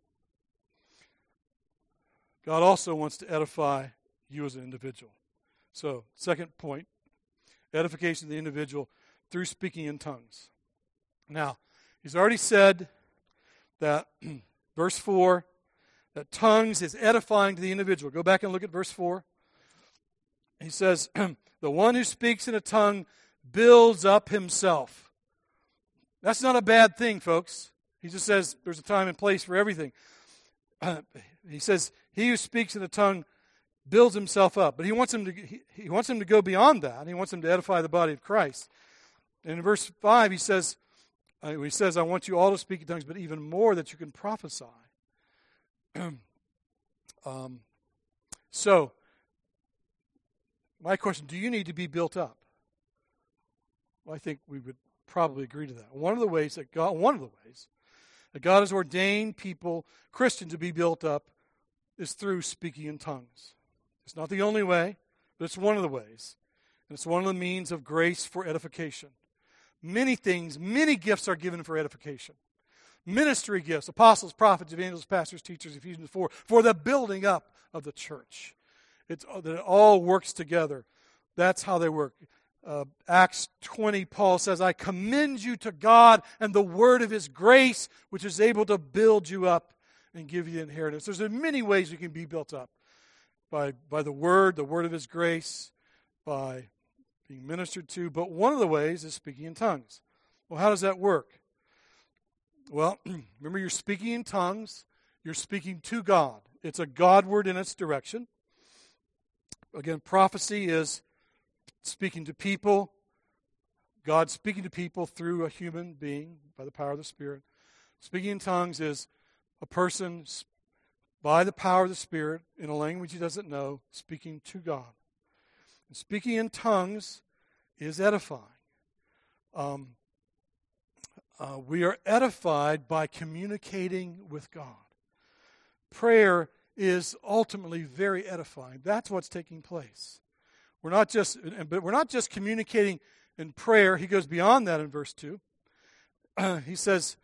God also wants to edify you as an individual. So, second point, edification of the individual through speaking in tongues. Now, he's already said that, verse 4, that tongues is edifying to the individual. Go back and look at verse 4. He says, the one who speaks in a tongue builds up himself. That's not a bad thing, folks. He just says there's a time and place for everything. He says, he who speaks in a tongue builds himself up. But he wants him to go beyond that. He wants him to edify the body of Christ. And in verse 5, he says, I want you all to speak in tongues, but even more that you can prophesy. So, my question, do you need to be built up? Well, I think we would probably agree to that. One of the ways that God has ordained people, Christians, to be built up is through speaking in tongues. It's not the only way, but it's one of the ways. And it's one of the means of grace for edification. Many gifts are given for edification. Ministry gifts, apostles, prophets, evangelists, pastors, teachers, Ephesians 4, for the building up of the church. It all works together. That's how they work. Acts 20, Paul says, I commend you to God and the word of his grace, which is able to build you up and give you the inheritance. There's many ways you can be built up. By the word of his grace, by being ministered to. But one of the ways is speaking in tongues. Well, how does that work? Well, remember, you're speaking in tongues. You're speaking to God. It's a God word in its direction. Again, prophecy is speaking to people. God speaking to people through a human being by the power of the Spirit. Speaking in tongues is a person by the power of the Spirit in a language he doesn't know, speaking to God. And speaking in tongues is edifying. We are edified by communicating with God. Prayer is ultimately very edifying. That's what's taking place. We're not just communicating in prayer. He goes beyond that in verse 2. He says,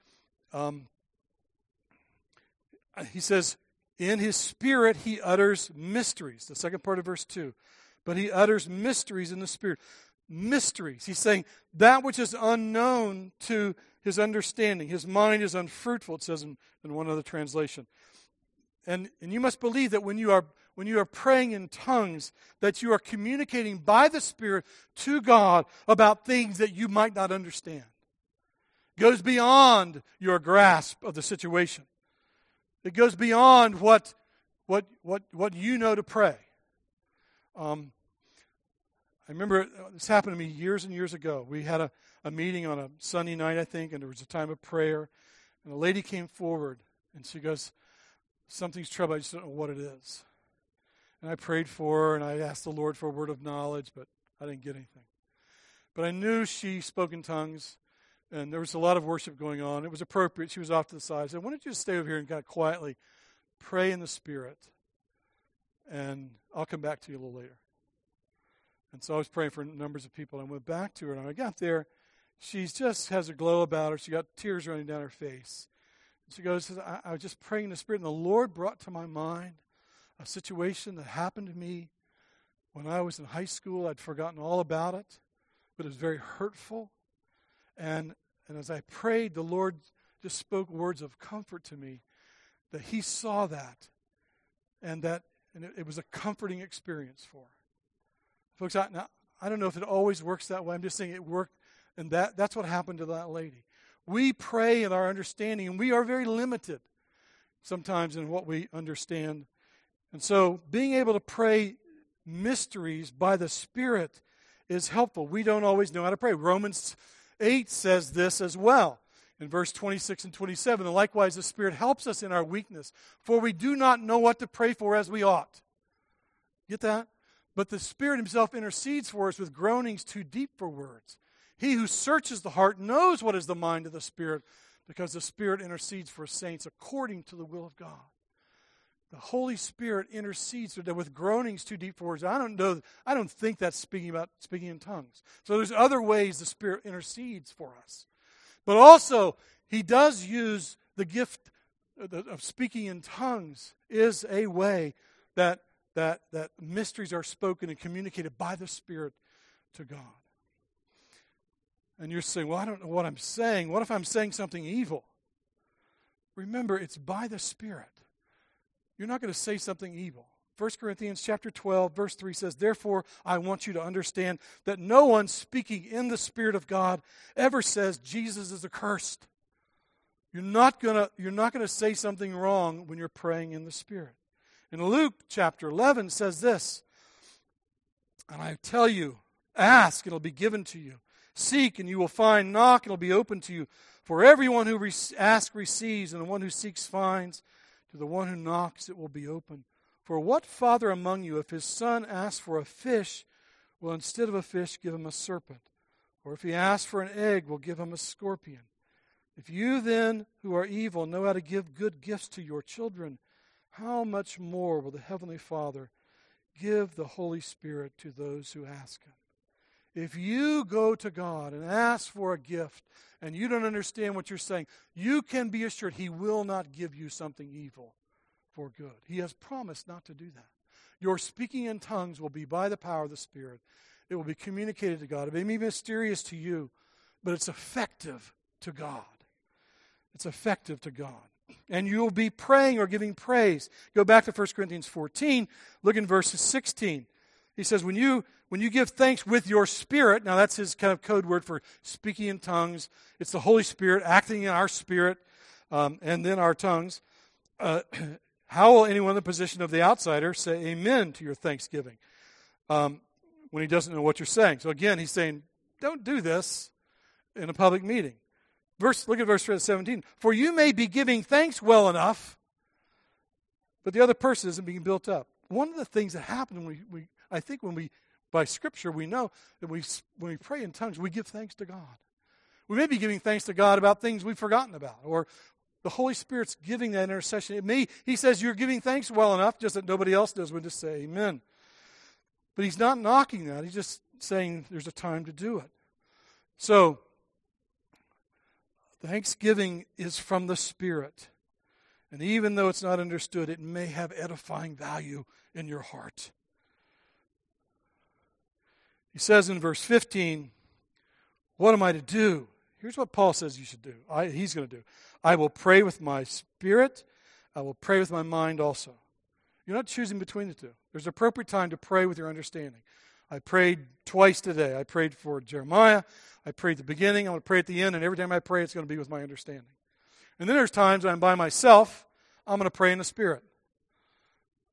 in his spirit he utters mysteries. The second part of verse 2. But he utters mysteries in the Spirit. Mysteries. He's saying that which is unknown to his understanding. His mind is unfruitful, it says in one other translation. And you must believe that when you are praying in tongues, that you are communicating by the Spirit to God about things that you might not understand. It goes beyond your grasp of the situation. It goes beyond what you know to pray. I remember this happened to me years and years ago. We had a meeting on a Sunday night, I think, and there was a time of prayer. And a lady came forward, and she goes, something's trouble, I just don't know what it is. And I prayed for her, and I asked the Lord for a word of knowledge, but I didn't get anything. But I knew she spoke in tongues, and there was a lot of worship going on. It was appropriate. She was off to the side. I said, why don't you just stay over here and kind of quietly pray in the Spirit, and I'll come back to you a little later. And so I was praying for numbers of people, and I went back to her, and when I got there, she just has a glow about her. She got tears running down her face. And she goes, I was just praying in the Spirit, and the Lord brought to my mind a situation that happened to me when I was in high school. I'd forgotten all about it, but it was very hurtful. And as I prayed, the Lord just spoke words of comfort to me, that He saw that, and it was a comforting experience for her. Folks, I don't know if it always works that way. I'm just saying it worked, and that's what happened to that lady. We pray in our understanding, and we are very limited sometimes in what we understand. And so being able to pray mysteries by the Spirit is helpful. We don't always know how to pray. Romans 8 says this as well in verse 26 and 27. And likewise, the Spirit helps us in our weakness, for we do not know what to pray for as we ought. Get that? But the Spirit Himself intercedes for us with groanings too deep for words. He who searches the heart knows what is the mind of the Spirit, because the Spirit intercedes for saints according to the will of God. The Holy Spirit intercedes with groanings too deep for words. I don't think that's speaking in tongues. So there's other ways the Spirit intercedes for us. But also, He does use the gift of speaking in tongues is a way that mysteries are spoken and communicated by the Spirit to God. And you're saying, well, I don't know what I'm saying. What if I'm saying something evil? Remember, it's by the Spirit. You're not going to say something evil. 1 Corinthians chapter 12, verse 3 says, therefore, I want you to understand that no one speaking in the Spirit of God ever says Jesus is accursed. You're not going to say something wrong when you're praying in the Spirit. In Luke chapter 11 says this, and I tell you, ask, and it'll be given to you. Seek, and you will find. Knock, and it'll be opened to you. For everyone who asks receives, and the one who seeks finds. To the one who knocks, it will be opened. For what father among you, if his son asks for a fish, will instead of a fish give him a serpent? Or if he asks for an egg, will give him a scorpion? If you then, who are evil, know how to give good gifts to your children, how much more will the Heavenly Father give the Holy Spirit to those who ask Him? If you go to God and ask for a gift and you don't understand what you're saying, you can be assured He will not give you something evil for good. He has promised not to do that. Your speaking in tongues will be by the power of the Spirit. It will be communicated to God. It may be mysterious to you, but it's effective to God. It's effective to God. And you'll be praying or giving praise. Go back to 1 Corinthians 14. Look in verses 16. He says, when you give thanks with your spirit, now that's his kind of code word for speaking in tongues. It's the Holy Spirit acting in our spirit and then our tongues. How will anyone in the position of the outsider say amen to your thanksgiving when he doesn't know what you're saying? So again, he's saying, don't do this in a public meeting. Look at verse 17. For you may be giving thanks well enough, but the other person isn't being built up. One of the things that happen when by Scripture, we know that when we pray in tongues, we give thanks to God. We may be giving thanks to God about things we've forgotten about, or the Holy Spirit's giving that intercession. He says you're giving thanks well enough, just that nobody else does when to say amen. But He's not knocking that. He's just saying there's a time to do it. So, thanksgiving is from the Spirit. And even though it's not understood, it may have edifying value in your heart. He says in verse 15, what am I to do? Here's what Paul says you should do. He's going to do. I will pray with my spirit. I will pray with my mind also. You're not choosing between the two. There's an appropriate time to pray with your understanding. I prayed twice today. I prayed for Jeremiah. I prayed at the beginning. I'm going to pray at the end. And every time I pray, it's going to be with my understanding. And then there's times when I'm by myself. I'm going to pray in the Spirit.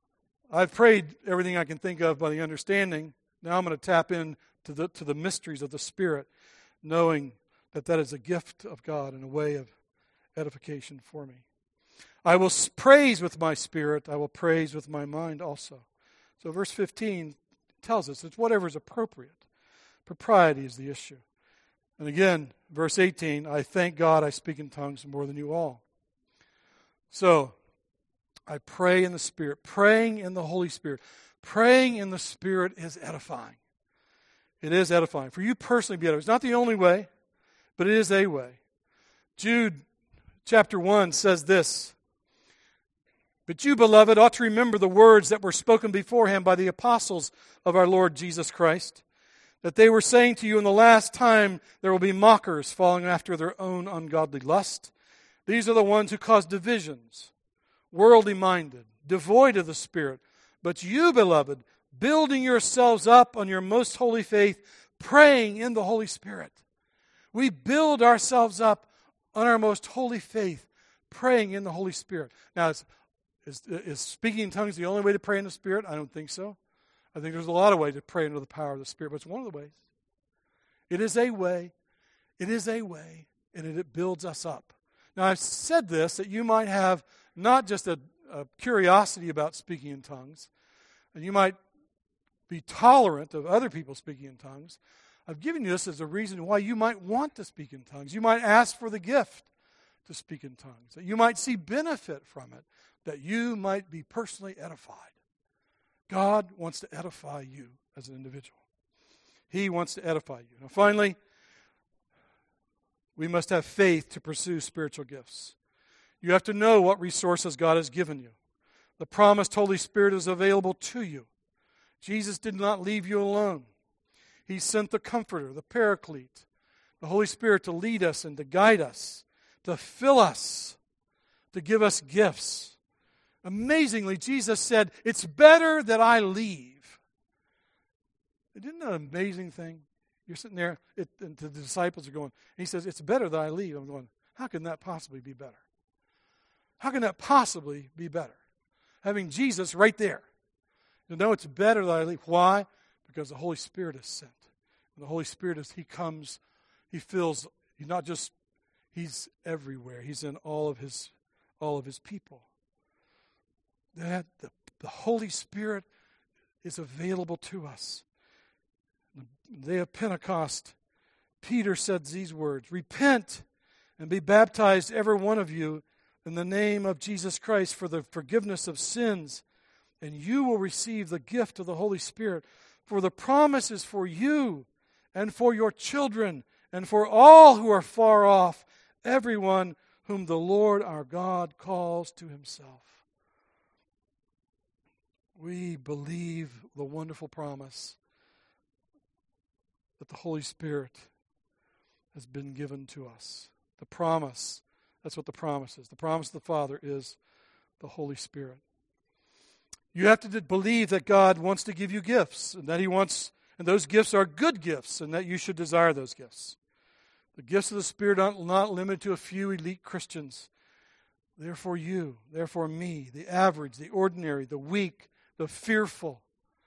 I've prayed everything I can think of by the understanding. Now I'm going to tap in to the mysteries of the Spirit, knowing that is a gift of God and a way of edification for me. I will praise with my spirit. I will praise with my mind also. So verse 15 tells us it's whatever is appropriate. Propriety is the issue. And again, verse 18, I thank God I speak in tongues more than you all. So, I pray in the Spirit. Praying in the Holy Spirit. Praying in the Spirit is edifying. It is edifying. For you personally to be edifying. It's not the only way, but it is a way. Jude chapter 1 says this, but you, beloved, ought to remember the words that were spoken beforehand by the apostles of our Lord Jesus Christ, that they were saying to you in the last time there will be mockers following after their own ungodly lust. These are the ones who cause divisions, worldly minded, devoid of the Spirit. But you, beloved, building yourselves up on your most holy faith, praying in the Holy Spirit. We build ourselves up on our most holy faith, praying in the Holy Spirit. Now, is speaking in tongues the only way to pray in the Spirit? I don't think so. I think there's a lot of ways to pray into the power of the Spirit, but it's one of the ways. It is a way. It is a way, and it builds us up. Now, I've said this, that you might have not just a curiosity about speaking in tongues, and you might be tolerant of other people speaking in tongues. I've given you this as a reason why you might want to speak in tongues. You might ask for the gift to speak in tongues, that you might see benefit from it, that you might be personally edified. God wants to edify you as an individual. He wants to edify you. Now, finally, we must have faith to pursue spiritual gifts. You have to know what resources God has given you. The promised Holy Spirit is available to you. Jesus did not leave you alone. He sent the Comforter, the Paraclete, the Holy Spirit to lead us and to guide us, to fill us, to give us gifts. Amazingly, Jesus said, it's better that I leave. Isn't that an amazing thing? You're sitting there, and the disciples are going, and he says, it's better that I leave. I'm going, how can that possibly be better? How can that possibly be better? Having Jesus right there. You know, it's better that I leave. Why? Because the Holy Spirit is sent. And the Holy Spirit, as He comes, He fills, He's everywhere. He's in all of His people. That the Holy Spirit is available to us. On the day of Pentecost, Peter said these words, repent and be baptized, every one of you, in the name of Jesus Christ for the forgiveness of sins, and you will receive the gift of the Holy Spirit. For the promise is for you and for your children and for all who are far off, everyone whom the Lord our God calls to Himself. We believe the wonderful promise that the Holy Spirit has been given to us. The promise, that's what the promise is. The promise of the Father is the Holy Spirit. You have to believe that God wants to give you gifts, and that He wants, and those gifts are good gifts, and that you should desire those gifts. The gifts of the Spirit are not limited to a few elite Christians. They're for you, they're for me, the average, the ordinary, the weak, the fearful,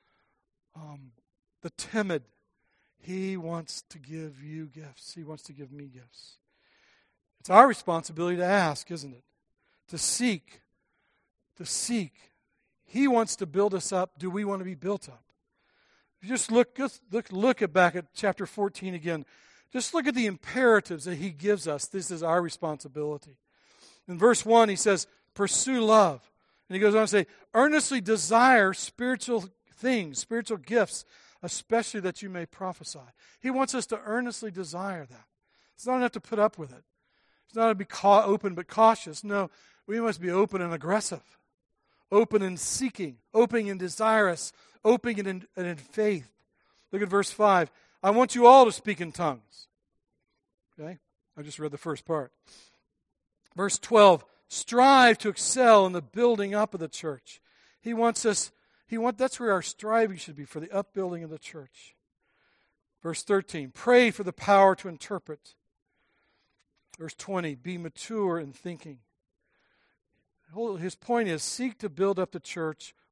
the timid. He wants to give you gifts. He wants to give me gifts. It's our responsibility to ask, isn't it? To seek. To seek. He wants to build us up. Do we want to be built up? Just look back at chapter 14 again. Just look at the imperatives that He gives us. This is our responsibility. In verse 1, He says, pursue love. And He goes on to say, earnestly desire spiritual things, spiritual gifts, especially that you may prophesy. He wants us to earnestly desire that. It's not enough to put up with it. It's not to be open but cautious. No, we must be open and aggressive. Open and seeking. Open and desirous. Open and in faith. Look at verse 5. I want you all to speak in tongues. Okay? I just read the first part. Verse 12. Strive to excel in the building up of the church. He wants us, that's where our striving should be, for the upbuilding of the church. Verse 13, pray for the power to interpret. Verse 20, be mature in thinking. His point is, seek to build up the church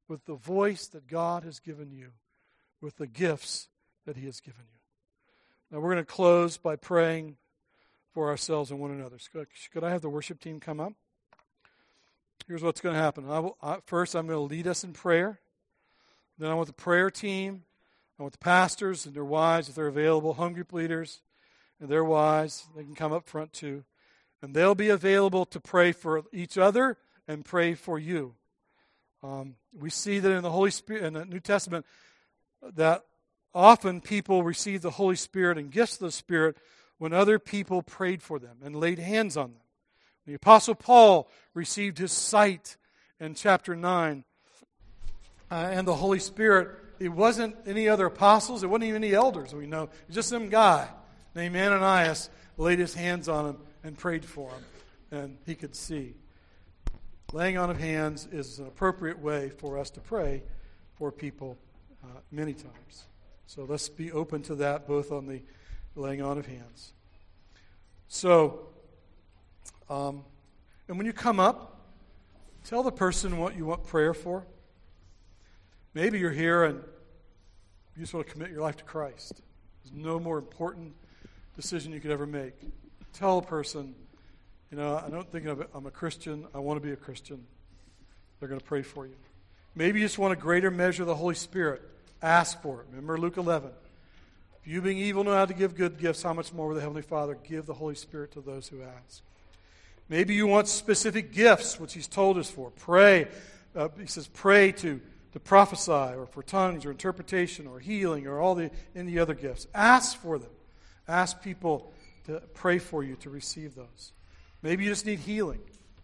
with the voice that God has given you, with the gifts that He has given you. Now we're going to close by praying for ourselves and one another. Could I have the worship team come up? Here's what's going to happen. First, I'm going to lead us in prayer. Then I want the prayer team, I want the pastors and their wives, if they're available, home group leaders and their wives, they can come up front too. And they'll be available to pray for each other and pray for you. We see that in the Holy Spirit, in the New Testament, that often people receive the Holy Spirit and gifts of the Spirit when other people prayed for them and laid hands on them. The Apostle Paul received his sight in chapter 9, and the Holy Spirit. It wasn't any other apostles. It wasn't even any elders we know. It was just some guy named Ananias laid his hands on him and prayed for him, and he could see. Laying on of hands is an appropriate way for us to pray for people many times. So let's be open to that, both on the laying on of hands. So, and when you come up, tell the person what you want prayer for. Maybe you're here and you just want to commit your life to Christ. There's no more important decision you could ever make. Tell a person, I don't think I'm a Christian. I want to be a Christian. They're going to pray for you. Maybe you just want a greater measure of the Holy Spirit. Ask for it. Remember Luke 11. If you being evil know how to give good gifts, how much more will the Heavenly Father give the Holy Spirit to those who ask? Maybe you want specific gifts, which He's told us for. Pray. He says pray to prophesy, or for tongues, or interpretation, or healing, or any other gifts. Ask for them. Ask people to pray for you to receive those. Maybe you just need healing.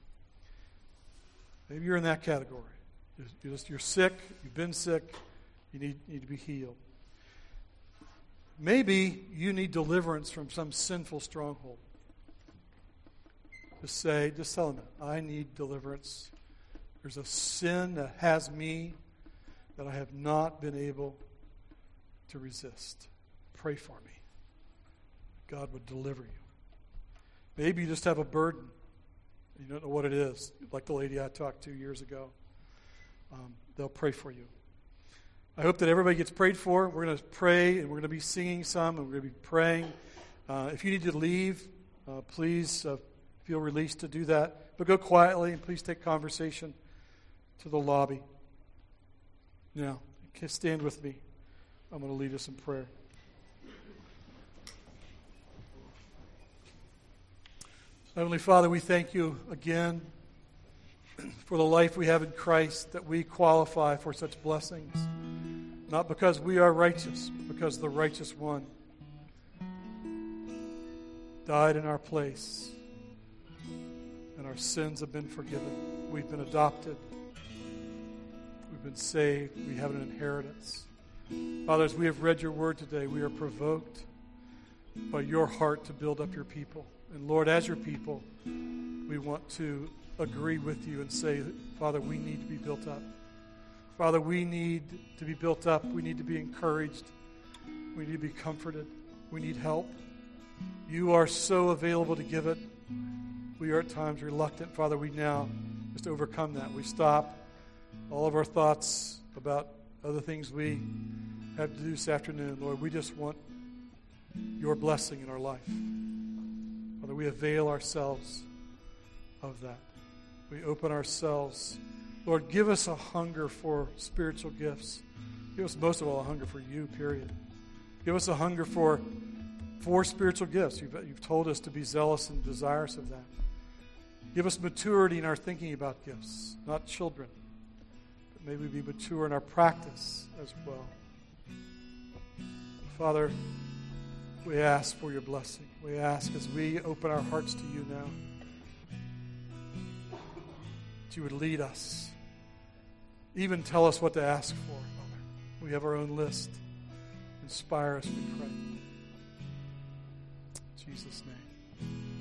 Maybe you're in that category. You're sick. You've been sick. You need to be healed. Maybe you need deliverance from some sinful stronghold. Just tell them, I need deliverance. There's a sin that has me that I have not been able to resist. Pray for me. God would deliver you. Maybe you just have a burden. You don't know what it is. Like the lady I talked to years ago. They'll pray for you. I hope that everybody gets prayed for. We're going to pray, and we're going to be singing some, and we're going to be praying. If you need to leave, please feel released to do that. But go quietly, and please take conversation to the lobby. Now, stand with me. I'm going to lead us in prayer. Heavenly Father, we thank you again for the life we have in Christ, that we qualify for such blessings. Not because we are righteous, but because the righteous one died in our place, and our sins have been forgiven. We've been adopted. We've been saved. We have an inheritance. Father, as we have read your word today, we are provoked by your heart to build up your people. And Lord, as your people, we want to agree with you and say, Father, we need to be built up. Father, we need to be built up. We need to be encouraged. We need to be comforted. We need help. You are so available to give it. We are at times reluctant. Father, we now just overcome that. We stop all of our thoughts about other things we have to do this afternoon. Lord, we just want your blessing in our life. Father, we avail ourselves of that. We open ourselves. Lord, give us a hunger for spiritual gifts. Give us most of all a hunger for you, period. Give us a hunger for spiritual gifts. You've told us to be zealous and desirous of that. Give us maturity in our thinking about gifts, not children. But may we be mature in our practice as well. Father, we ask for your blessing. We ask as we open our hearts to you now, that you would lead us. Even tell us what to ask for, Father. We have our own list. Inspire us, we pray. In Jesus' name.